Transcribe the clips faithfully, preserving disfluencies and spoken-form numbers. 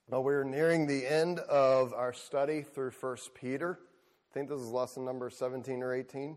Well, we're nearing the end of our study through First Peter. I think this is lesson number seventeen or eighteen.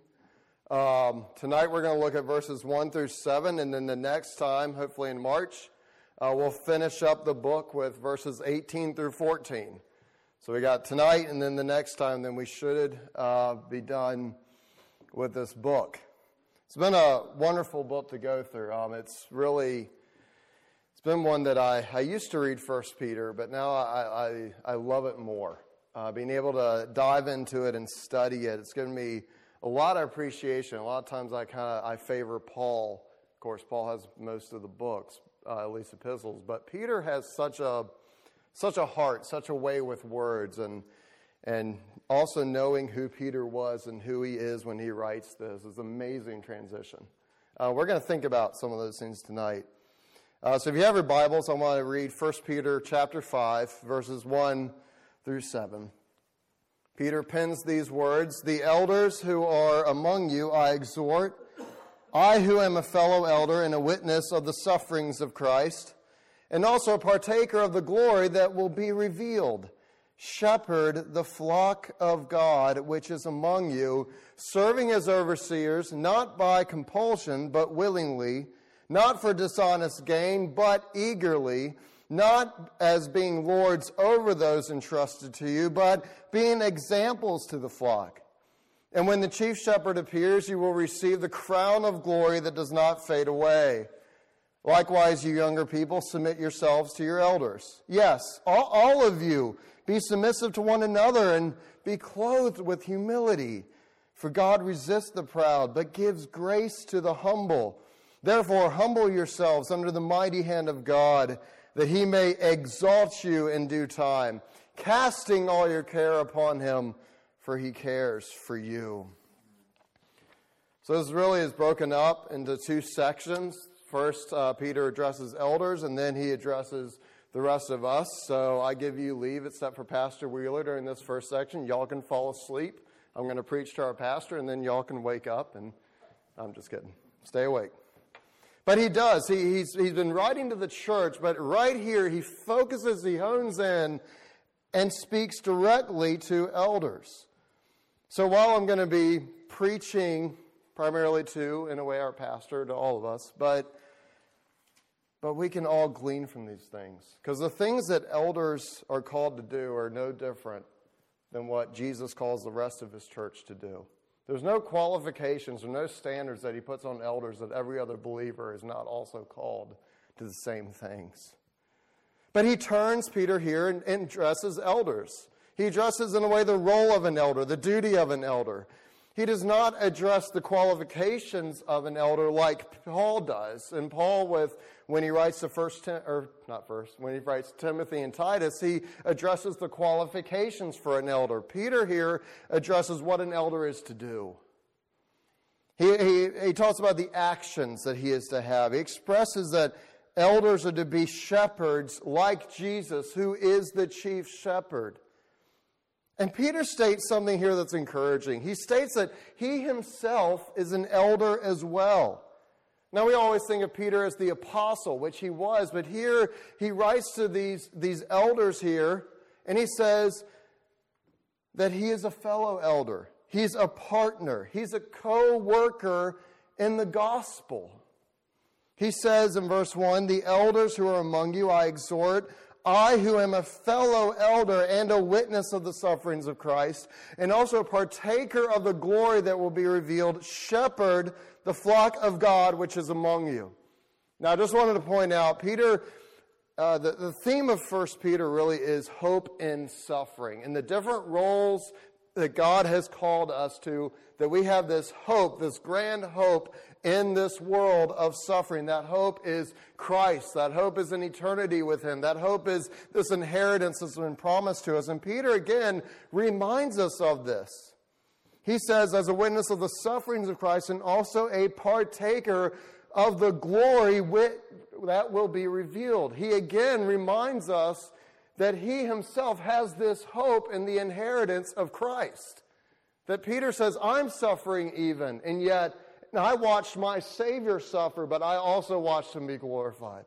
Um, tonight we're going to look at verses one through seven, and then the next time, hopefully in March, uh, we'll finish up the book with verses eighteen through fourteen. So we got tonight, and then the next time, then we should uh, be done with this book. It's been a wonderful book to go through. Um, it's really... It's been one that I, I used to read First Peter, but now I, I, I love it more. Uh, being able to dive into it and study it, it's given me a lot of appreciation. A lot of times I kind of I favor Paul. Of course, Paul has most of the books, uh, at least epistles, but Peter has such a such a heart, such a way with words, and and also knowing who Peter was and who he is when he writes this is an amazing transition. Uh, we're going to think about some of those things tonight. Uh, so if you have your Bibles, I want to read First Peter chapter five, verses one through seven. Peter pens these words, "The elders who are among you I exhort, I who am a fellow elder and a witness of the sufferings of Christ, and also a partaker of the glory that will be revealed. Shepherd the flock of God which is among you, serving as overseers, not by compulsion, but willingly, not for dishonest gain, but eagerly, not as being lords over those entrusted to you, but being examples to the flock. And when the chief shepherd appears, you will receive the crown of glory that does not fade away. Likewise, you younger people, submit yourselves to your elders. Yes, all, all of you, be submissive to one another and be clothed with humility. For God resists the proud, but gives grace to the humble. Therefore, humble yourselves under the mighty hand of God, that he may exalt you in due time, casting all your care upon him, for he cares for you." So this really is broken up into two sections. First, uh, Peter addresses elders, and then he addresses the rest of us. So I give you leave, except for Pastor Wheeler, during this first section. Y'all can fall asleep. I'm going to preach to our pastor, and then y'all can wake up. And I'm just kidding. Stay awake. But he does. He, he's, he's been writing to the church, but right here he focuses, he hones in, and speaks directly to elders. So while I'm going to be preaching primarily to, in a way, our pastor, to all of us, but, but we can all glean from these things. Because the things that elders are called to do are no different than what Jesus calls the rest of his church to do. There's no qualifications or no standards that he puts on elders that every other believer is not also called to the same things. But he turns, Peter here, and, and addresses elders. He addresses in a way the role of an elder, the duty of an elder. He does not address the qualifications of an elder like Paul does. And Paul, with when he writes the first, or not first, when he writes Timothy and Titus, he addresses the qualifications for an elder. Peter here addresses what an elder is to do. He, he, he talks about the actions that he is to have. He expresses that elders are to be shepherds like Jesus, who is the chief shepherd. And Peter states something here that's encouraging. He states that he himself is an elder as well. Now, we always think of Peter as the apostle, which he was, but here he writes to these, these elders here, and he says that he is a fellow elder. He's a partner. He's a co-worker in the gospel. He says in verse one, "The elders who are among you I exhort, I who am a fellow elder and a witness of the sufferings of Christ, and also a partaker of the glory that will be revealed, shepherd the flock of God which is among you." Now, I just wanted to point out, Peter, uh, the, the theme of First Peter really is hope in suffering, and the different roles that God has called us to, that we have this hope, this grand hope in this world of suffering. That hope is Christ. That hope is an eternity with him. That hope is this inheritance that's been promised to us. And Peter again reminds us of this. He says, as a witness of the sufferings of Christ and also a partaker of the glory that will be revealed. He again reminds us that he himself has this hope in the inheritance of Christ. That Peter says, I'm suffering even, and yet I watched my Savior suffer, but I also watched him be glorified.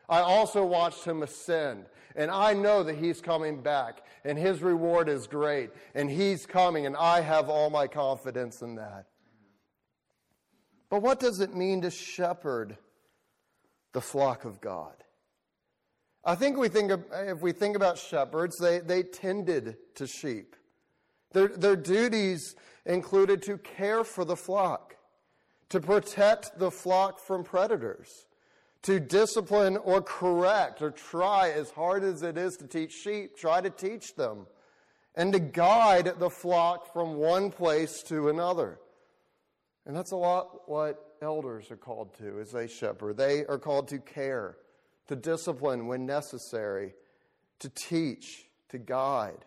I also watched him ascend. And I know that he's coming back. And his reward is great. And he's coming. And I have all my confidence in that. But what does it mean to shepherd the flock of God? I think we think of, if we think about shepherds, they, they tended to sheep. Their, their duties included to care for the flock, to protect the flock from predators, to discipline or correct or try as hard as it is to teach sheep, try to teach them, and to guide the flock from one place to another. And that's a lot what elders are called to as they shepherd. They are called to care, to discipline when necessary, to teach, to guide.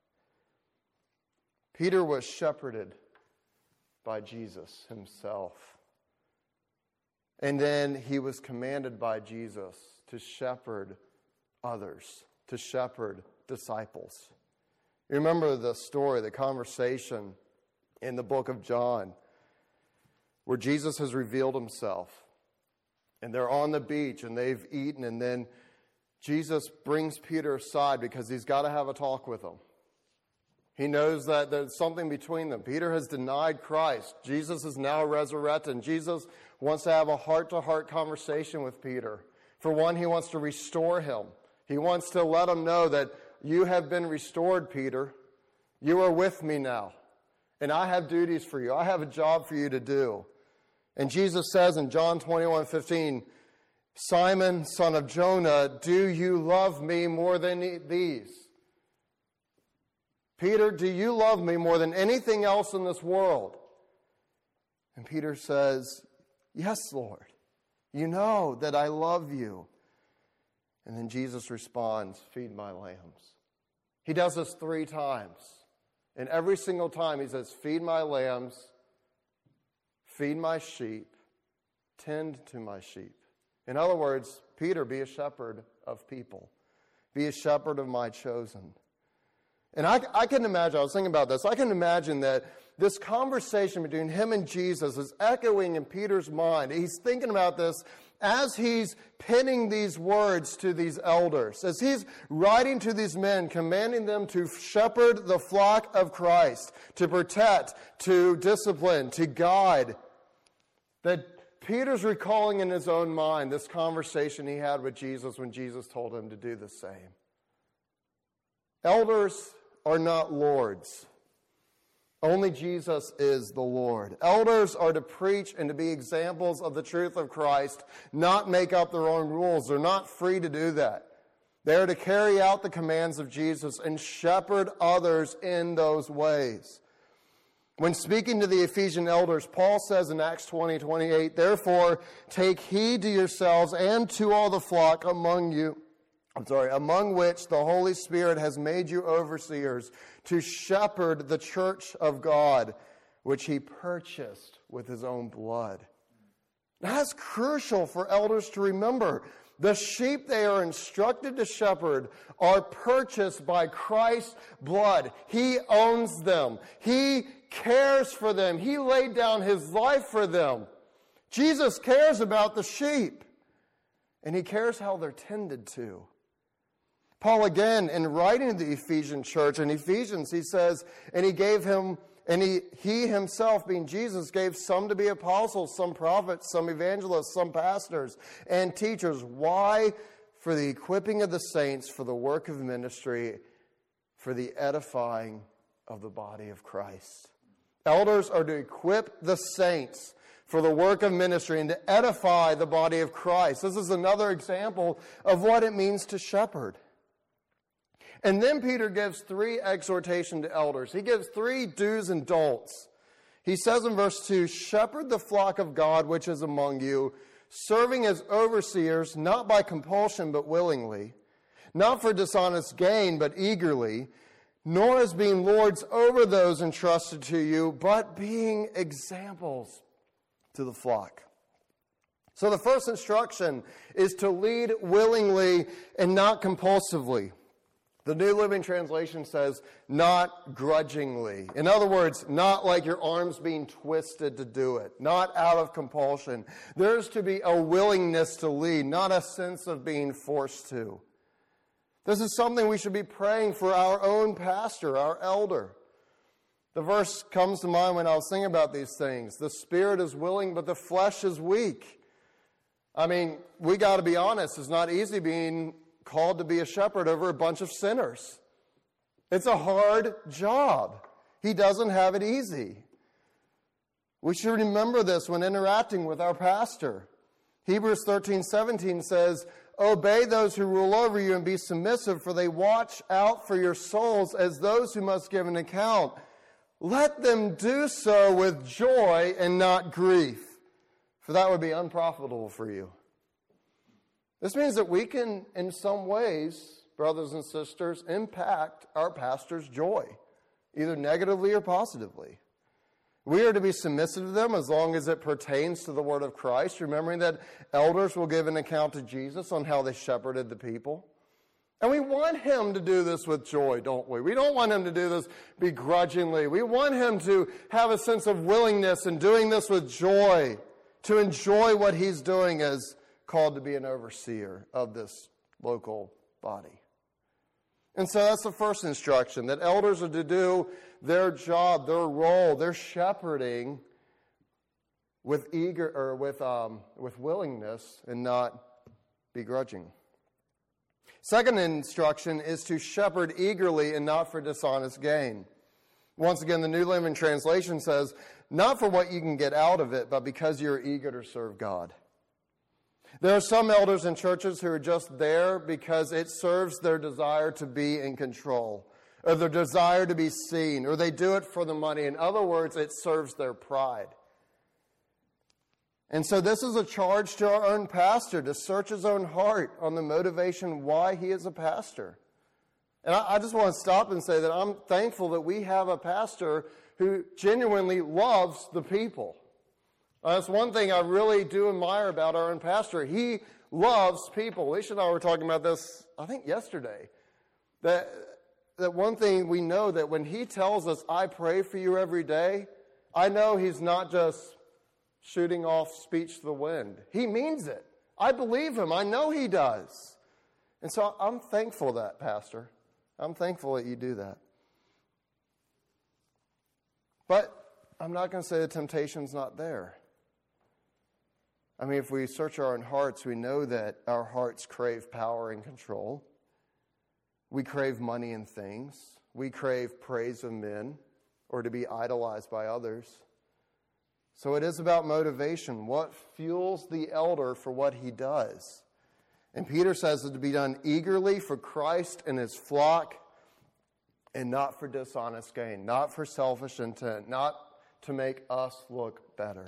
Peter was shepherded by Jesus himself. And then he was commanded by Jesus to shepherd others, to shepherd disciples. You remember the story, the conversation in the book of John, where Jesus has revealed himself. And they're on the beach and they've eaten, and then Jesus brings Peter aside because he's got to have a talk with him. He knows that there's something between them. Peter has denied Christ. Jesus is now resurrected. And Jesus wants to have a heart-to-heart conversation with Peter. For one, he wants to restore him. He wants to let him know that you have been restored, Peter. You are with me now. And I have duties for you. I have a job for you to do. And Jesus says in John twenty-one fifteen, Simon, son of Jonah, do you love me more than these? Peter, do you love me more than anything else in this world? And Peter says, yes, Lord. You know that I love you. And then Jesus responds, feed my lambs. He does this three times. And every single time he says, feed my lambs, feed my sheep, tend to my sheep. In other words, Peter, be a shepherd of people. Be a shepherd of my chosen. And I, I can imagine, I was thinking about this, I can imagine that this conversation between him and Jesus is echoing in Peter's mind. He's thinking about this as he's penning these words to these elders, as he's writing to these men, commanding them to shepherd the flock of Christ, to protect, to discipline, to guide. That Peter's recalling in his own mind this conversation he had with Jesus when Jesus told him to do the same. Elders are not lords. Only Jesus is the Lord. Elders are to preach and to be examples of the truth of Christ, not make up their own rules. They're not free to do that. They are to carry out the commands of Jesus and shepherd others in those ways. When speaking to the Ephesian elders, Paul says in Acts twenty twenty-eight, therefore take heed to yourselves and to all the flock among you, I'm sorry, among which the Holy Spirit has made you overseers to shepherd the church of God, which he purchased with his own blood. That's crucial for elders to remember. The sheep they are instructed to shepherd are purchased by Christ's blood. He owns them. He cares for them. He laid down his life for them. Jesus cares about the sheep, and he cares how they're tended to. Paul, again, in writing to the Ephesian church, in Ephesians, he says, and he gave him, and he, he himself, being Jesus, gave some to be apostles, some prophets, some evangelists, some pastors, and teachers. Why? For the equipping of the saints, for the work of ministry, for the edifying of the body of Christ. Elders are to equip the saints for the work of ministry and to edify the body of Christ. This is another example of what it means to shepherd. And then Peter gives three exhortations to elders. He gives three do's and don'ts. He says in verse two, shepherd the flock of God which is among you, serving as overseers, not by compulsion but willingly, not for dishonest gain but eagerly, nor as being lords over those entrusted to you, but being examples to the flock. So the first instruction is to lead willingly and not compulsively. The New Living Translation says, not grudgingly. In other words, not like your arms being twisted to do it, not out of compulsion. There's to be a willingness to lead, not a sense of being forced to. This is something we should be praying for our own pastor, our elder. The verse comes to mind when I was thinking about these things. The spirit is willing, but the flesh is weak. I mean, we got to be honest. It's not easy being called to be a shepherd over a bunch of sinners. It's a hard job. He doesn't have it easy. We should remember this when interacting with our pastor. Hebrews thirteen seventeen says, obey those who rule over you and be submissive, for they watch out for your souls as those who must give an account. Let them do so with joy and not grief, for that would be unprofitable for you. This means that we can, in some ways, brothers and sisters, impact our pastor's joy, either negatively or positively. We are to be submissive to them as long as it pertains to the word of Christ, remembering that elders will give an account to Jesus on how they shepherded the people. And we want him to do this with joy, don't we? We don't want him to do this begrudgingly. We want him to have a sense of willingness and doing this with joy, to enjoy what he's doing as called to be an overseer of this local body. And so that's the first instruction, that elders are to do their job, their role, their shepherding with eager or with um, with willingness and not begrudging. Second instruction is to shepherd eagerly and not for dishonest gain. Once again, the New Living Translation says, not for what you can get out of it, but because you're eager to serve God. There are some elders in churches who are just there because it serves their desire to be in control, or their desire to be seen, or they do it for the money. In other words, it serves their pride. And so this is a charge to our own pastor to search his own heart on the motivation why he is a pastor. And I, I just want to stop and say that I'm thankful that we have a pastor who genuinely loves the people. Uh, that's one thing I really do admire about our own pastor. He loves people. Alicia and I were talking about this, I think, yesterday. That, that one thing we know, that when he tells us, I pray for you every day, I know he's not just shooting off speech to the wind. He means it. I believe him. I know he does. And so I'm thankful for that, Pastor. I'm thankful that you do that. But I'm not going to say the temptation's not there. I mean, if we search our own hearts, we know that our hearts crave power and control. We crave money and things. We crave praise of men or to be idolized by others. So it is about motivation. What fuels the elder for what he does? And Peter says it to be done eagerly for Christ and his flock and not for dishonest gain, not for selfish intent, not to make us look better.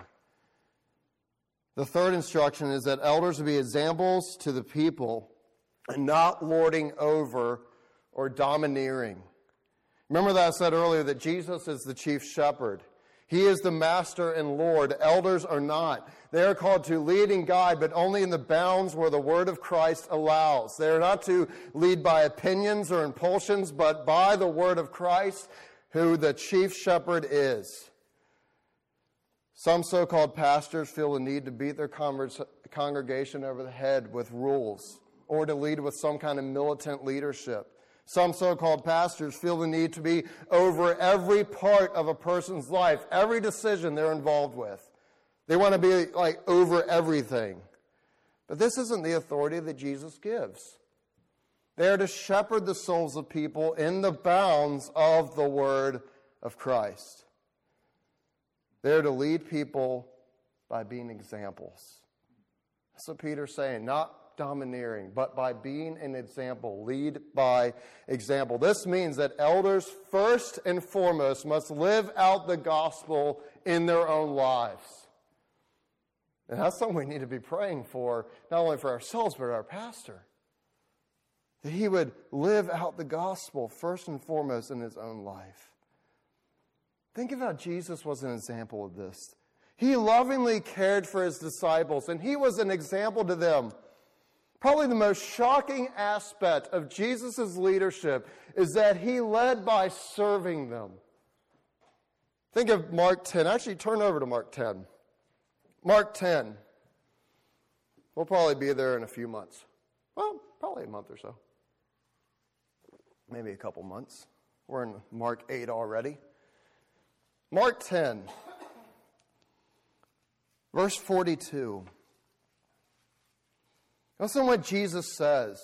The third instruction is that elders will be examples to the people and not lording over or domineering. Remember that I said earlier that Jesus is the chief shepherd. He is the master and Lord. Elders are not. They are called to lead and guide, but only in the bounds where the word of Christ allows. They are not to lead by opinions or impulsions, but by the word of Christ, who the chief shepherd is. Some so-called pastors feel the need to beat their congregation over the head with rules or to lead with some kind of militant leadership. Some so-called pastors feel the need to be over every part of a person's life, every decision they're involved with. They want to be like over everything. But this isn't the authority that Jesus gives. They are to shepherd the souls of people in the bounds of the word of Christ. They are to lead people by being examples. That's what Peter's saying, not domineering, but by being an example. Lead by example. This means that elders, first and foremost, must live out the gospel in their own lives. And that's something we need to be praying for, not only for ourselves, but our pastor. That he would live out the gospel first and foremost in his own life. Think of how Jesus was an example of this. He lovingly cared for his disciples, and he was an example to them. Probably the most shocking aspect of Jesus' leadership is that he led by serving them. Think of Mark ten. Actually, turn over to Mark ten. Mark ten. We'll probably be there in a few months. Well, probably a month or so. Maybe a couple months. We're in Mark eight already. Mark ten, verse forty-two. Listen to what Jesus says.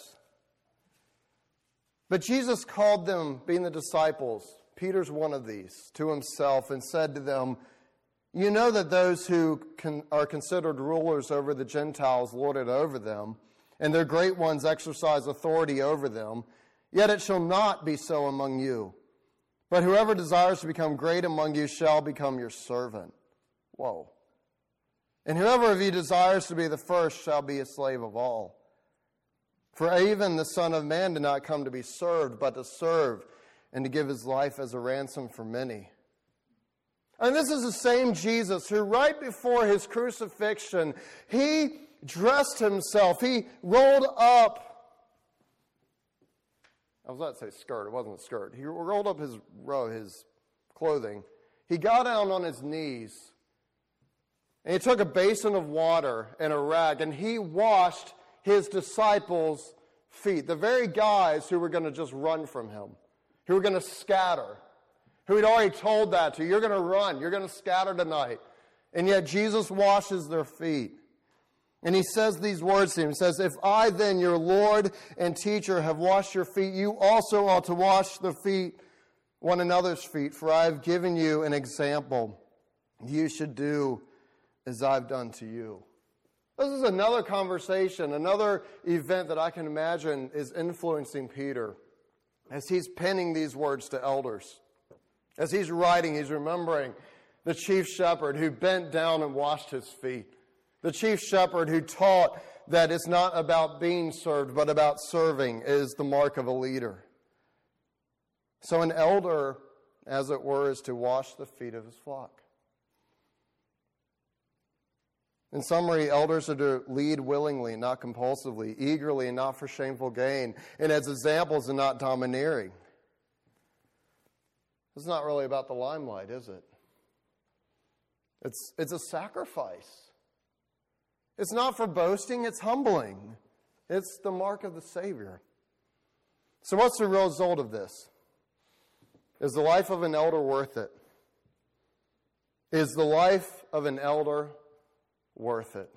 But Jesus called them, being the disciples, Peter's one of these, to himself and said to them, you know that those who can, are considered rulers over the Gentiles lord it over them, and their great ones exercise authority over them. Yet it shall not be so among you. But whoever desires to become great among you shall become your servant. Whoa. And whoever of you desires to be the first shall be a slave of all. For even the Son of Man did not come to be served, but to serve, and to give his life as a ransom for many. And this is the same Jesus who right before his crucifixion, he dressed himself, he rolled up, I was about to say skirt, it wasn't a skirt, he rolled up his robe, his clothing, he got down on his knees, and he took a basin of water and a rag, and he washed his disciples' feet, the very guys who were going to just run from him, who were going to scatter, who he'd already told that to. You're going to run. You're going to scatter tonight. And yet Jesus washes their feet. And he says these words to him. He says, if I then, your Lord and teacher, have washed your feet, you also ought to wash the feet, one another's feet. For I have given you an example. You should do as I've done to you. This is another conversation, another event that I can imagine is influencing Peter as he's penning these words to elders. As he's writing, he's remembering the chief shepherd who bent down and washed his feet. The chief shepherd who taught that it's not about being served, but about serving is the mark of a leader. So an elder, as it were, is to wash the feet of his flock. In summary, elders are to lead willingly, not compulsively, eagerly, and not for shameful gain, and as examples and not domineering. It's not really about the limelight, is it? It's, it's a sacrifice. It's not for boasting, it's humbling. It's the mark of the Savior. So what's the result of this? Is the life of an elder worth it? Is the life of an elder worth it?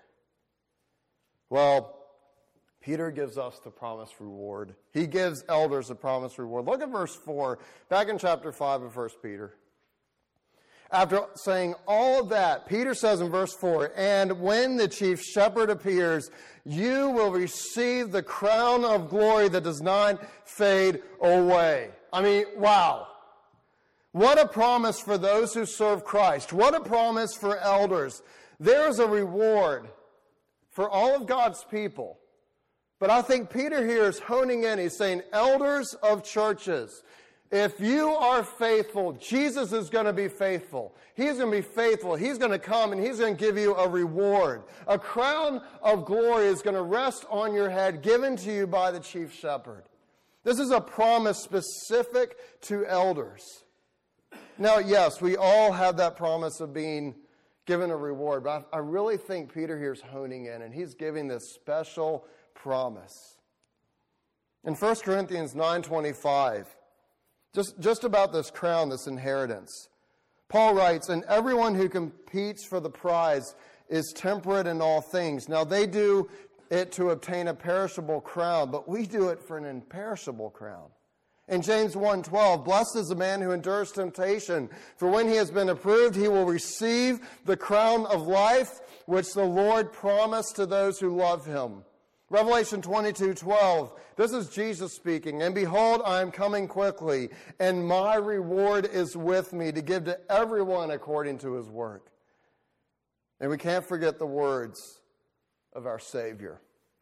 Well, Peter gives us the promised reward. He gives elders the promised reward. Look at verse four, back in chapter five of First Peter. After saying all of that, Peter says in verse four, and when the chief shepherd appears, you will receive the crown of glory that does not fade away. I mean, wow. What a promise for those who serve Christ. What a promise for elders. There is a reward for all of God's people. But I think Peter here is honing in. He's saying, elders of churches, if you are faithful, Jesus is going to be faithful. He's going to be faithful. He's going to come and he's going to give you a reward. A crown of glory is going to rest on your head, given to you by the chief shepherd. This is a promise specific to elders. Now, yes, we all have that promise of being given a reward, but I really think Peter here is honing in, and he's giving this special promise. In First Corinthians nine twenty-five, just, just about this crown, this inheritance, Paul writes, and everyone who competes for the prize is temperate in all things. Now they do it to obtain a perishable crown, but we do it for an imperishable crown. In James one twelve, blessed is the man who endures temptation, for when he has been approved, he will receive the crown of life, which the Lord promised to those who love him. Revelation twenty-two twelve, this is Jesus speaking, and behold, I am coming quickly, and my reward is with me to give to everyone according to his work. And we can't forget the words of our Savior.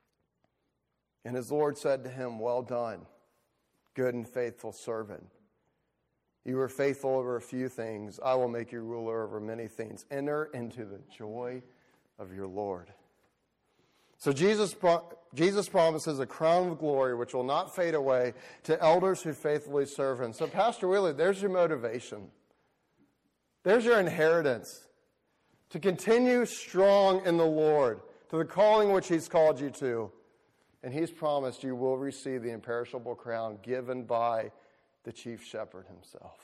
And his Lord said to him, well done, good and faithful servant. You were faithful over a few things. I will make you ruler over many things. Enter into the joy of your Lord. So Jesus, Jesus promises a crown of glory which will not fade away to elders who faithfully serve him. So Pastor Wheeler, there's your motivation. There's your inheritance to continue strong in the Lord, to the calling which he's called you to. And he's promised you will receive the imperishable crown given by the chief shepherd himself.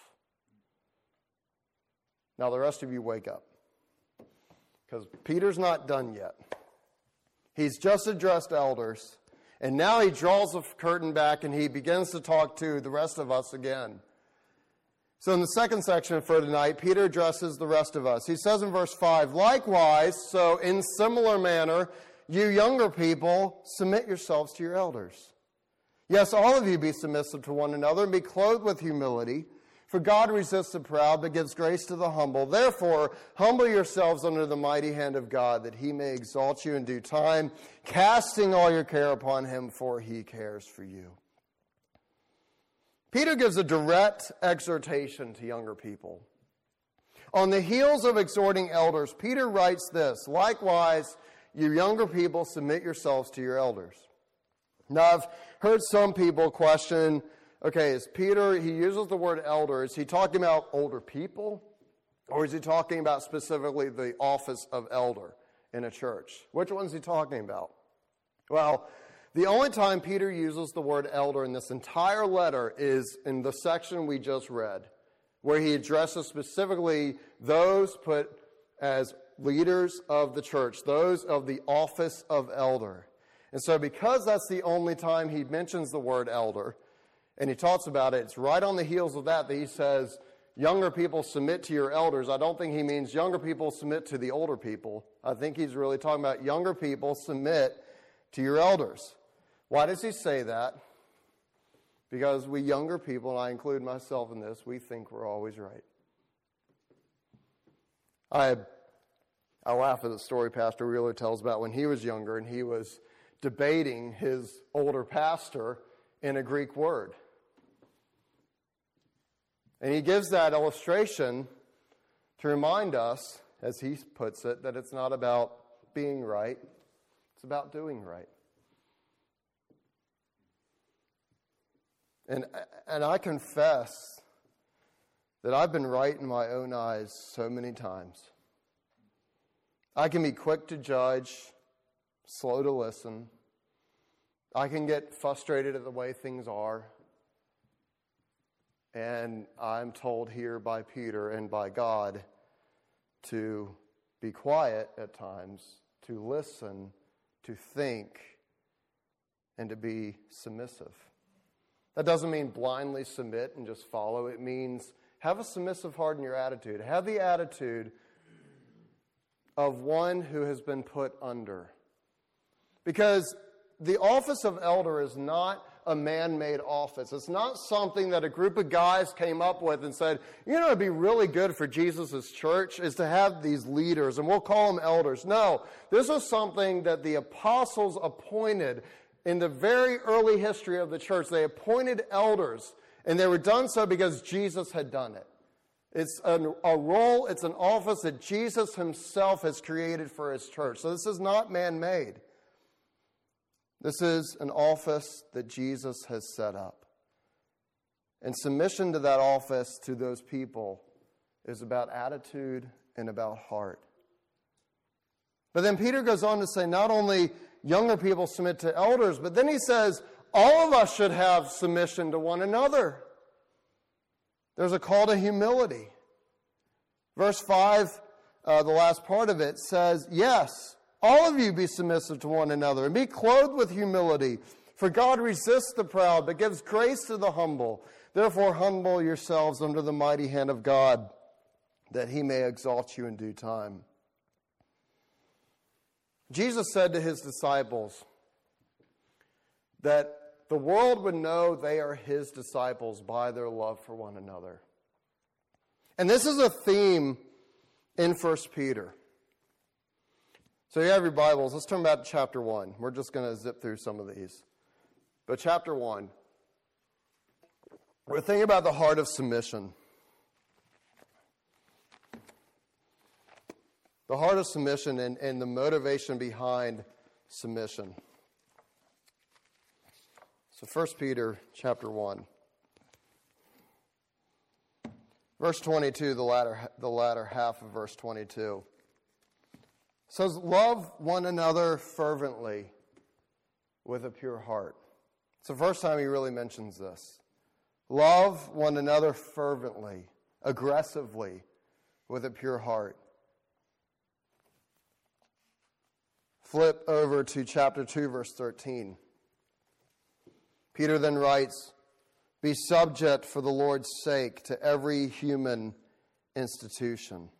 Now the rest of you wake up, because Peter's not done yet. He's just addressed elders, and now he draws the curtain back and he begins to talk to the rest of us again. So in the second section for tonight, Peter addresses the rest of us. He says in verse five, likewise, so in similar manner, you younger people, submit yourselves to your elders. Yes, all of you be submissive to one another and be clothed with humility. For God resists the proud, but gives grace to the humble. Therefore, humble yourselves under the mighty hand of God, that he may exalt you in due time, casting all your care upon him, for he cares for you. Peter gives a direct exhortation to younger people. On the heels of exhorting elders, Peter writes this, likewise, you younger people, submit yourselves to your elders. Now, I've heard some people question, okay, is Peter, he uses the word elder, is he talking about older people? Or is he talking about specifically the office of elder in a church? Which one is he talking about? Well, the only time Peter uses the word elder in this entire letter is in the section we just read, where he addresses specifically those put as leaders of the church, those of the office of elder. And so because that's the only time he mentions the word elder, and he talks about it, it's right on the heels of that that he says, younger people submit to your elders. I don't think he means younger people submit to the older people. I think he's really talking about younger people submit to your elders. Why does he say that? Because we younger people, and I include myself in this, we think we're always right. I I laugh at the story Pastor Wheeler tells about when he was younger and he was debating his older pastor in a Greek word. And he gives that illustration to remind us, as he puts it, that it's not about being right, it's about doing right. And, and I confess that I've been right in my own eyes so many times. I can be quick to judge, slow to listen. I can get frustrated at the way things are. And I'm told here by Peter and by God to be quiet at times, to listen, to think, and to be submissive. That doesn't mean blindly submit and just follow. It means have a submissive heart in your attitude. Have the attitude of one who has been put under. Because the office of elder is not a man-made office. It's not something that a group of guys came up with and said, you know, it'd be really good for Jesus' church is to have these leaders, and we'll call them elders. No, this is something that the apostles appointed in the very early history of the church. They appointed elders, and they were done so because Jesus had done it. It's a, a role, it's an office that Jesus himself has created for his church. So this is not man-made. This is an office that Jesus has set up. And submission to that office, to those people, is about attitude and about heart. But then Peter goes on to say not only younger people submit to elders, but then he says all of us should have submission to one another. There's a call to humility. Verse five, uh, the last part of it says, yes, all of you be submissive to one another and be clothed with humility. For God resists the proud, but gives grace to the humble. Therefore humble yourselves under the mighty hand of God, that he may exalt you in due time. Jesus said to his disciples that the world would know they are his disciples by their love for one another. And this is a theme in First Peter. So you have your Bibles. Let's turn back to chapter one. We're just going to zip through some of these. But chapter one, we're thinking about the heart of submission. The heart of submission and, and the motivation behind submission. So First Peter chapter one. Verse twenty-two, the latter, the latter half of verse twenty-two, says, love one another fervently with a pure heart. It's the first time he really mentions this. Love one another fervently, aggressively, with a pure heart. Flip over to chapter two, verse thirteen. Peter then writes, be subject for the Lord's sake to every human institution.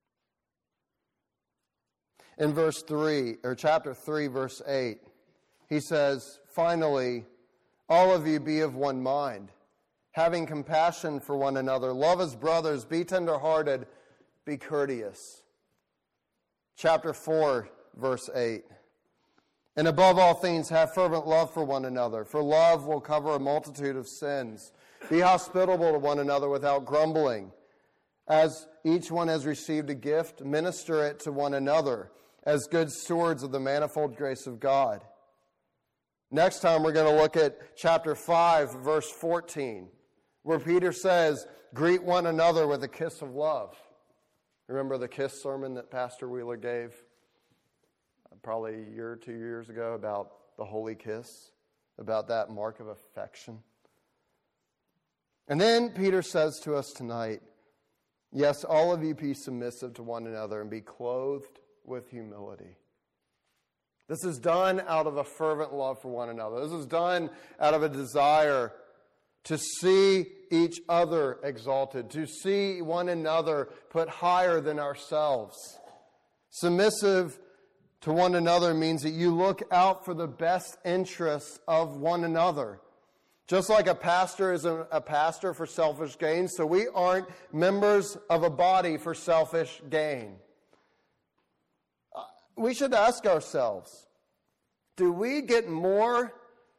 In verse three, or chapter three, verse eight, he says, finally, all of you be of one mind, having compassion for one another, love as brothers, be tenderhearted, be courteous. Chapter four, verse eight. And above all things, have fervent love for one another, for love will cover a multitude of sins. Be hospitable to one another without grumbling. As each one has received a gift, minister it to one another as good stewards of the manifold grace of God. Next time we're going to look at chapter five, verse fourteen, where Peter says, greet one another with a kiss of love. Remember the kiss sermon that Pastor Wheeler gave probably a year or two years ago about the holy kiss, about that mark of affection. And then Peter says to us tonight, yes, all of you be submissive to one another and be clothed with humility. This is done out of a fervent love for one another. This is done out of a desire to see each other exalted, to see one another put higher than ourselves. Submissive to one another means that you look out for the best interests of one another. Just like a pastor is a, a pastor for selfish gain, so we aren't members of a body for selfish gain. Uh, we should ask ourselves, do we get more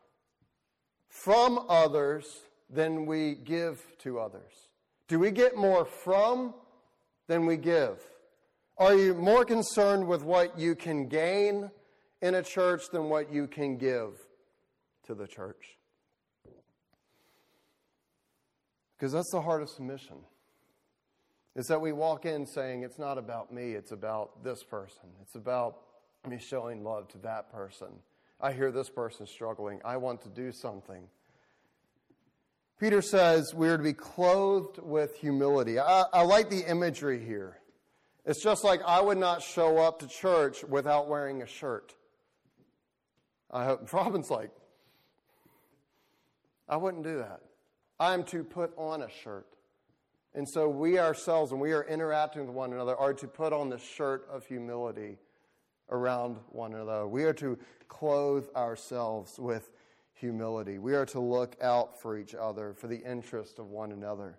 from others than we give to others? Do we get more from than we give? Are you more concerned with what you can gain in a church than what you can give to the church? Because that's the heart of submission. Is that we walk in saying, it's not about me, it's about this person. It's about me showing love to that person. I hear this person struggling. I want to do something. Peter says we are to be clothed with humility. I, I like the imagery here. It's just like I would not show up to church without wearing a shirt. I hope Robin's like, I wouldn't do that. I am to put on a shirt. And so we ourselves, when we are interacting with one another, are to put on the shirt of humility around one another. We are to clothe ourselves with humility. We are to look out for each other, for the interest of one another.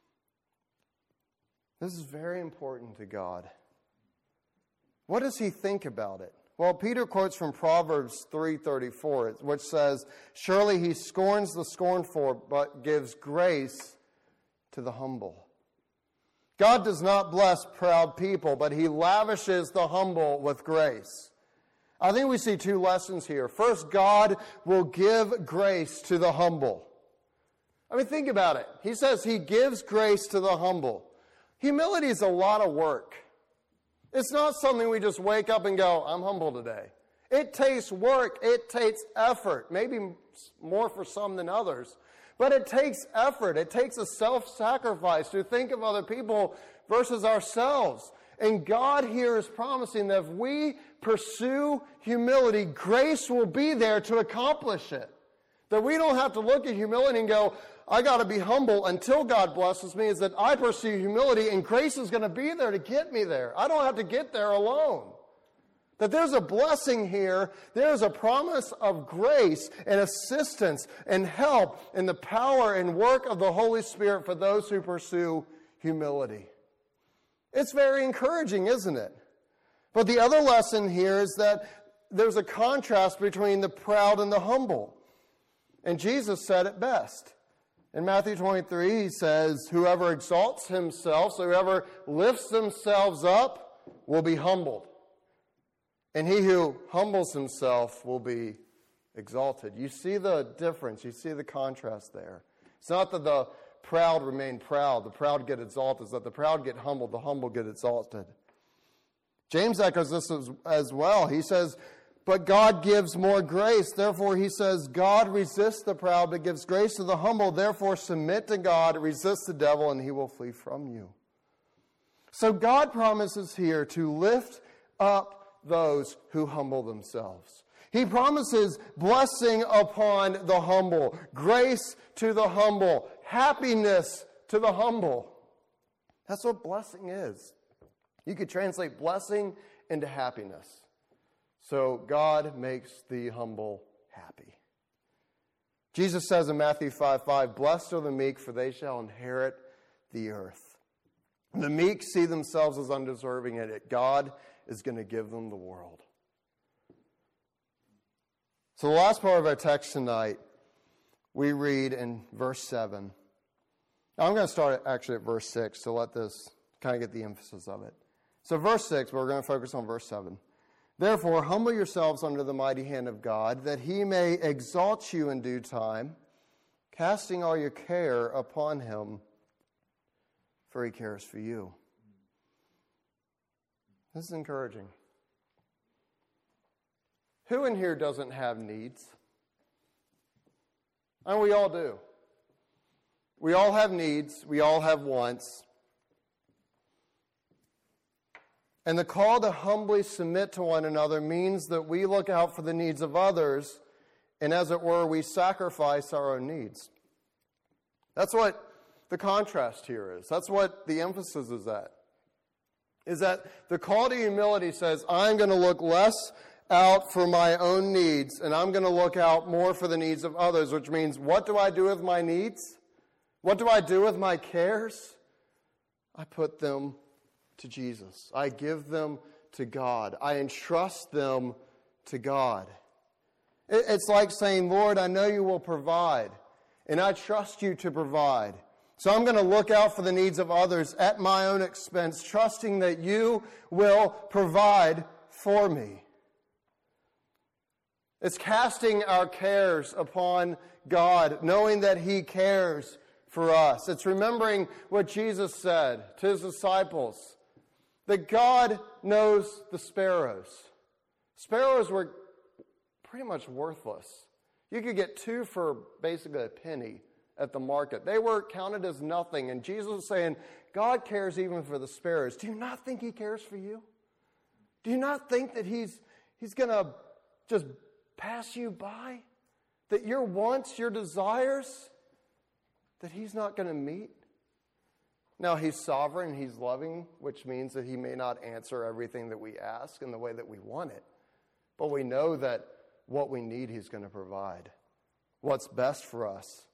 This is very important to God. What does he think about it? Well, Peter quotes from Proverbs three thirty-four, which says, surely he scorns the scornful, but gives grace to the humble. God does not bless proud people, but he lavishes the humble with grace. I think we see two lessons here. First, God will give grace to the humble. I mean, think about it. He says he gives grace to the humble. Humility is a lot of work. It's not something we just wake up and go, I'm humble today. It takes work. It takes effort. Maybe more for some than others. But it takes effort. It takes a self-sacrifice to think of other people versus ourselves. And God here is promising that if we pursue humility, grace will be there to accomplish it. That we don't have to look at humility and go, I got to be humble until God blesses me, is that I pursue humility and grace is going to be there to get me there. I don't have to get there alone. That there's a blessing here. There's a promise of grace and assistance and help and the power and work of the Holy Spirit for those who pursue humility. It's very encouraging, isn't it? But the other lesson here is that there's a contrast between the proud and the humble. And Jesus said it best. In Matthew twenty-three, he says, whoever exalts himself, so whoever lifts themselves up, will be humbled. And he who humbles himself will be exalted. You see the difference. You see the contrast there. It's not that the proud remain proud, the proud get exalted. It's that the proud get humbled, the humble get exalted. James echoes this as, as well. He says, but God gives more grace. Therefore, he says, God resists the proud, but gives grace to the humble. Therefore, submit to God, resist the devil, and he will flee from you. So God promises here to lift up those who humble themselves. He promises blessing upon the humble, grace to the humble, happiness to the humble. That's what blessing is. You could translate blessing into happiness. So God makes the humble happy. Jesus says in Matthew five five, blessed are the meek, for they shall inherit the earth. The meek see themselves as undeserving, and yet God is going to give them the world. So the last part of our text tonight, we read in verse seven. Now I'm going to start actually at verse six to let this kind of get the emphasis of it. So verse six, but we're going to focus on verse seven. Therefore, humble yourselves under the mighty hand of God, that he may exalt you in due time, casting all your care upon him, for he cares for you. This is encouraging. Who in here doesn't have needs? And we all do. We all have needs. We all have wants. And the call to humbly submit to one another means that we look out for the needs of others, and as it were, we sacrifice our own needs. That's what the contrast here is. That's what the emphasis is at. Is that the call to humility says, I'm going to look less out for my own needs, and I'm going to look out more for the needs of others, which means, what do I do with my needs? What do I do with my cares? I put them to Jesus. I give them to God. I entrust them to God. It's like saying, Lord, I know you will provide, and I trust you to provide. So I'm going to look out for the needs of others at my own expense, trusting that you will provide for me. It's casting our cares upon God, knowing that he cares for us. It's remembering what Jesus said to his disciples, that God knows the sparrows. Sparrows were pretty much worthless. You could get two for basically a penny at the market. They were counted as nothing. And Jesus was saying, God cares even for the sparrows. Do you not think he cares for you? Do you not think that he's, he's going to just pass you by? That your wants, your desires, that he's not going to meet? Now, he's sovereign, he's loving, which means that he may not answer everything that we ask in the way that we want it. But we know that what we need, he's going to provide. What's best for us.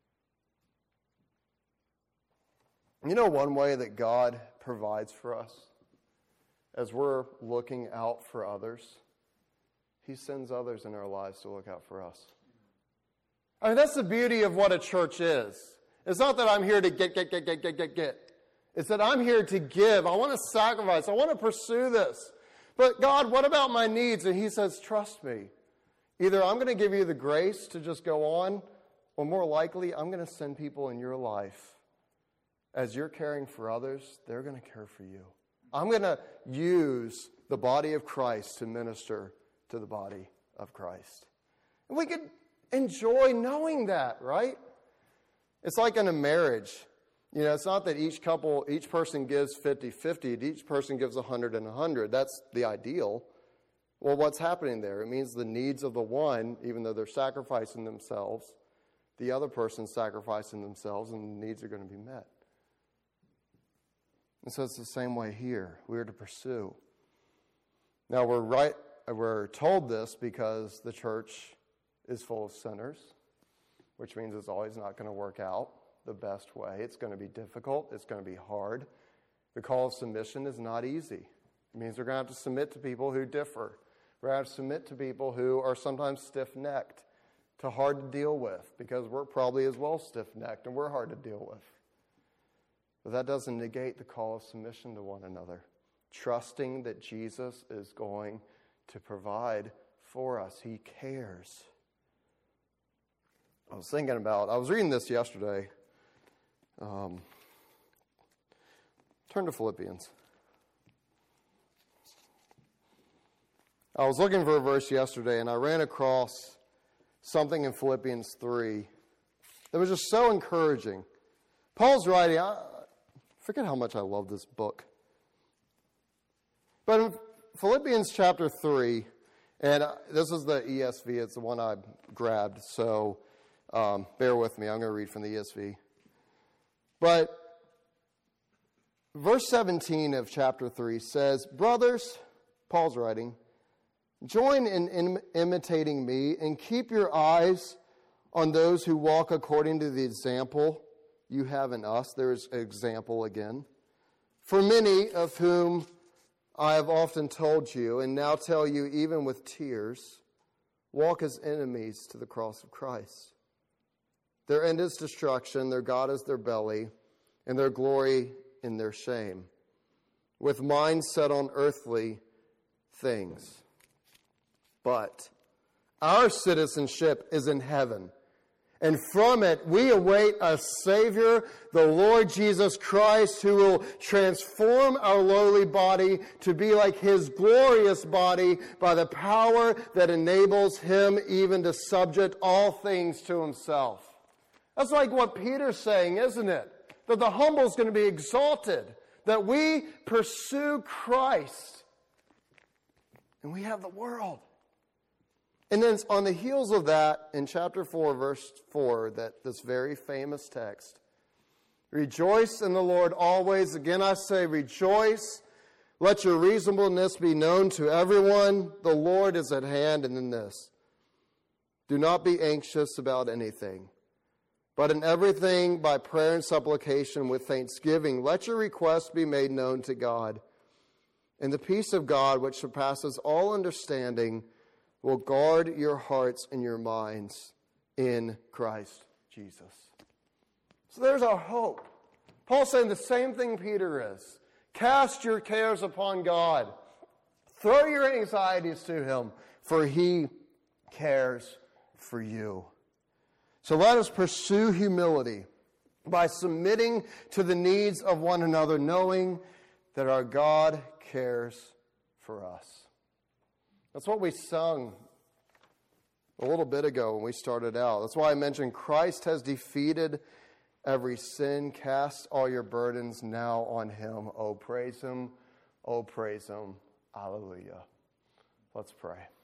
You know one way that God provides for us as we're looking out for others? He sends others in our lives to look out for us. I mean, that's the beauty of what a church is. It's not that I'm here to get, get, get, get, get, get, get. It's that I'm here to give. I want to sacrifice. I want to pursue this. But God, what about my needs? And he says, trust me. Either I'm going to give you the grace to just go on, or more likely, I'm going to send people in your life. As you're caring for others, they're going to care for you. I'm going to use the body of Christ to minister to the body of Christ. And we could enjoy knowing that, right? It's like in a marriage. You know, it's not that each couple, each person gives fifty-fifty. Each person gives one hundred and one hundred. That's the ideal. Well, what's happening there? It means the needs of the one, even though they're sacrificing themselves, the other person's sacrificing themselves, and the needs are going to be met. And so it's the same way here. We are to pursue. Now, we're right. We're told this because the church is full of sinners, which means it's always not going to work out the best way. It's going to be difficult. It's going to be hard. The call of submission is not easy. It means we're going to have to submit to people who differ. We're going to have to submit to people who are sometimes stiff-necked, to hard to deal with, because we're probably as well stiff-necked and we're hard to deal with. But that doesn't negate the call of submission to one another, trusting that Jesus is going to provide for us. He cares. I was thinking about, I was reading this yesterday. Um, turn to Philippians. I was looking for a verse yesterday, and I ran across something in Philippians three that was just so encouraging. Paul's writing, I forget how much I love this book. But in Philippians chapter three, and this is the E S V, it's the one I grabbed, so um, bear with me, I'm going to read from the E S V. But verse seventeen of chapter three says, "Brothers," Paul's writing, "join in, in imitating me and keep your eyes on those who walk according to the example you have in us." There's an example again. "For many of whom I have often told you, and now tell you even with tears, walk as enemies to the cross of Christ. Their end is destruction, their God is their belly, and their glory in their shame, with minds set on earthly things. But our citizenship is in heaven, and from it we await a Savior, the Lord Jesus Christ, who will transform our lowly body to be like His glorious body by the power that enables Him even to subject all things to Himself." That's like what Peter's saying, isn't it? That the humble is going to be exalted, that we pursue Christ, and we have the world. And then on the heels of that, in chapter four, verse four, that this very famous text, "Rejoice in the Lord always. Again I say, rejoice. Let your reasonableness be known to everyone. The Lord is at hand." And then this, "Do not be anxious about anything, but in everything by prayer and supplication with thanksgiving, let your requests be made known to God. And the peace of God, which surpasses all understanding, will guard your hearts and your minds in Christ Jesus." So there's our hope. Paul's saying the same thing Peter is. Cast your cares upon God. Throw your anxieties to Him, for He cares for you. So let us pursue humility by submitting to the needs of one another, knowing that our God cares for us. That's what we sung a little bit ago when we started out. That's why I mentioned Christ has defeated every sin. Cast all your burdens now on Him. Oh, praise Him. Oh, praise Him. Hallelujah. Let's pray.